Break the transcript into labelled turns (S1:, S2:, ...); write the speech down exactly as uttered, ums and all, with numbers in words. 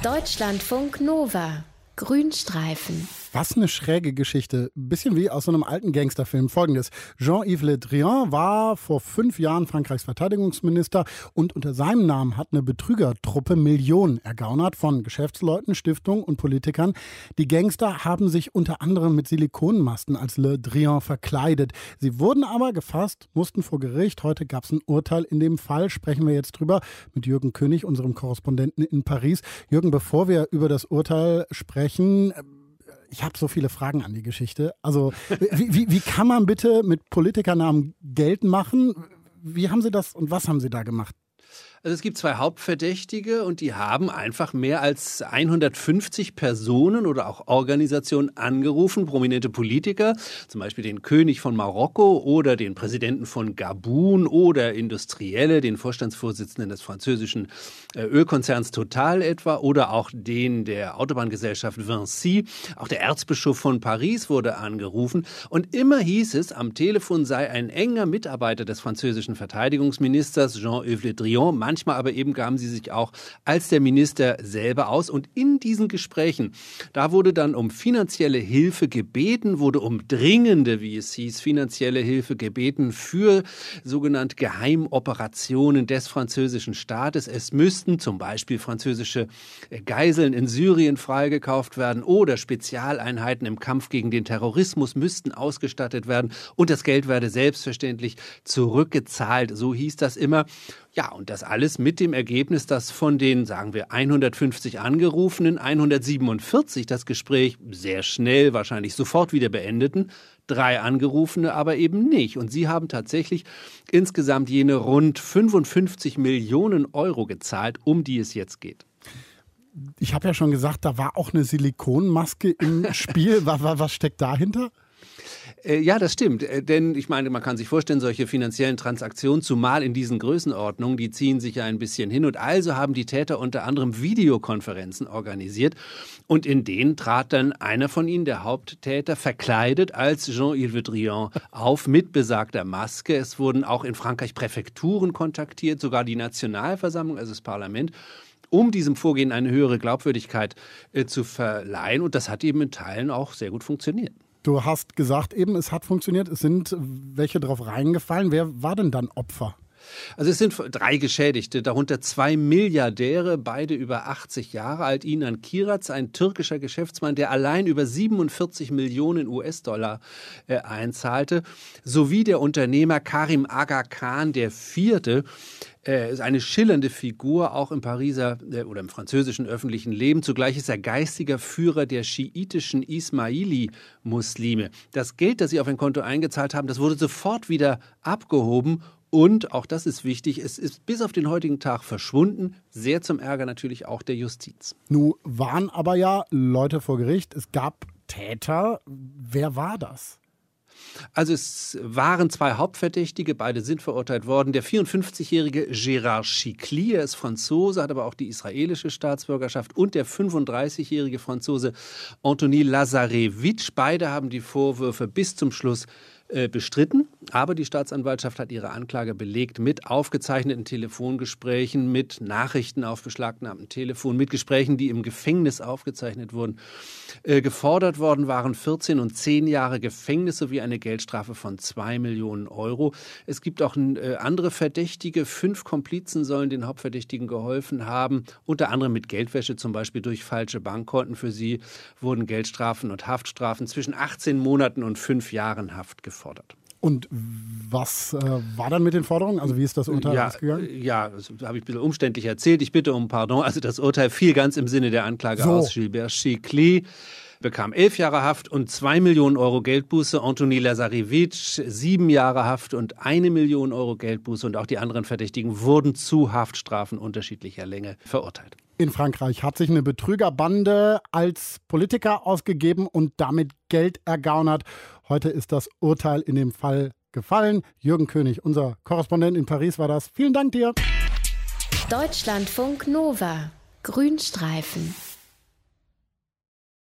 S1: Deutschlandfunk Nova. Grünstreifen.
S2: Was eine schräge Geschichte. Ein bisschen wie aus so einem alten Gangsterfilm. Folgendes. Jean-Yves Le Drian war vor fünf Jahren Frankreichs Verteidigungsminister und unter seinem Namen hat eine Betrügertruppe Millionen ergaunert von Geschäftsleuten, Stiftungen und Politikern. Die Gangster haben sich unter anderem mit Silikonmasten als Le Drian verkleidet. Sie wurden aber gefasst, mussten vor Gericht. Heute gab es ein Urteil in dem Fall. Sprechen wir jetzt drüber mit Jürgen König, unserem Korrespondenten in Paris. Jürgen, bevor wir über das Urteil sprechen, ich habe so viele Fragen an die Geschichte. Also wie, wie, wie kann man bitte mit Politikernamen Geld machen? Wie haben Sie das und was haben Sie da gemacht?
S3: Also es gibt zwei Hauptverdächtige und die haben einfach mehr als hundertfünfzig Personen oder auch Organisationen angerufen, prominente Politiker, zum Beispiel den König von Marokko oder den Präsidenten von Gabun oder Industrielle, den Vorstandsvorsitzenden des französischen Ölkonzerns Total etwa oder auch den der Autobahngesellschaft Vinci. Auch der Erzbischof von Paris wurde angerufen und immer hieß es, am Telefon sei ein enger Mitarbeiter des französischen Verteidigungsministers Jean-Yves Le Drian. Manchmal aber eben gaben sie sich auch als der Minister selber aus. Und in diesen Gesprächen, da wurde dann um finanzielle Hilfe gebeten, wurde um dringende, wie es hieß, finanzielle Hilfe gebeten für sogenannte Geheimoperationen des französischen Staates. Es müssten zum Beispiel französische Geiseln in Syrien freigekauft werden oder Spezialeinheiten im Kampf gegen den Terrorismus müssten ausgestattet werden. Und das Geld werde selbstverständlich zurückgezahlt. So hieß das immer. Ja, und das alles mit dem Ergebnis, dass von den, sagen wir, hundertfünfzig Angerufenen hundertsiebenundvierzig das Gespräch sehr schnell, wahrscheinlich sofort wieder beendeten, drei Angerufene aber eben nicht. Und sie haben tatsächlich insgesamt jene rund fünfundfünfzig Millionen Euro gezahlt, um die es jetzt geht.
S2: Ich habe ja schon gesagt, da war auch eine Silikonmaske im Spiel. was, was steckt dahinter?
S3: Ja, das stimmt. Denn ich meine, man kann sich vorstellen, solche finanziellen Transaktionen, zumal in diesen Größenordnungen, die ziehen sich ja ein bisschen hin. Und also haben die Täter unter anderem Videokonferenzen organisiert. Und in denen trat dann einer von ihnen, der Haupttäter, verkleidet als Jean-Yves Le Drian auf mit besagter Maske. Es wurden auch in Frankreich Präfekturen kontaktiert, sogar die Nationalversammlung, also das Parlament, um diesem Vorgehen eine höhere Glaubwürdigkeit äh, zu verleihen. Und das hat eben in Teilen auch sehr gut funktioniert.
S2: Du hast gesagt eben, es hat funktioniert. Es sind welche drauf reingefallen. Wer war denn dann Opfer?
S3: Also es sind drei Geschädigte, darunter zwei Milliardäre, beide über achtzig Jahre alt. Inan Kiraz, ein türkischer Geschäftsmann, der allein über siebenundvierzig Millionen U S-Dollar äh, einzahlte, sowie der Unternehmer Karim Aga Khan, der vierte. Er ist eine schillernde Figur, auch im Pariser oder im französischen öffentlichen Leben. Zugleich ist er geistiger Führer der schiitischen Ismaili-Muslime. Das Geld, das sie auf ein Konto eingezahlt haben, das wurde sofort wieder abgehoben. Und, auch das ist wichtig, es ist bis auf den heutigen Tag verschwunden. Sehr zum Ärger natürlich auch der Justiz.
S2: Nun waren aber ja Leute vor Gericht. Es gab Täter. Wer war das?
S3: Also es waren zwei Hauptverdächtige, beide sind verurteilt worden. Der vierundfünfzigjährige Gérard Chicli, er ist Franzose, hat aber auch die israelische Staatsbürgerschaft, und der fünfunddreißigjährige Franzose Anthony Lazarevitch. Beide haben die Vorwürfe bis zum Schluss äh, bestritten, aber die Staatsanwaltschaft hat ihre Anklage belegt mit aufgezeichneten Telefongesprächen, mit Nachrichten auf beschlagnahmtem Telefon, mit Gesprächen, die im Gefängnis aufgezeichnet wurden. Äh, gefordert worden waren vierzehn und zehn Jahre Gefängnis sowie eine Geldstrafe von zwei Millionen Euro. Es gibt auch äh, andere Verdächtige. Fünf Komplizen sollen den Hauptverdächtigen geholfen haben, unter anderem mit Geldwäsche, zum Beispiel durch falsche Bankkonten. Für sie wurden Geldstrafen und Haftstrafen zwischen achtzehn Monaten und fünf Jahren Haft gefordert.
S2: Und was äh, war dann mit den Forderungen? Also wie ist das Urteil
S3: ja,
S2: ausgegangen?
S3: Ja, das habe ich ein bisschen umständlich erzählt. Ich bitte um Pardon. Also das Urteil fiel ganz im Sinne der Anklage so aus. Gilbert Chicli bekam elf Jahre Haft und zwei Millionen Euro Geldbuße. Anthony Lazarevitch sieben Jahre Haft und eine Million Euro Geldbuße. Und auch die anderen Verdächtigen wurden zu Haftstrafen unterschiedlicher Länge verurteilt.
S2: In Frankreich hat sich eine Betrügerbande als Politiker ausgegeben und damit Geld ergaunert. Heute ist das Urteil in dem Fall gefallen. Jürgen König, unser Korrespondent in Paris, war das. Vielen Dank dir.
S1: Deutschlandfunk Nova. Grünstreifen.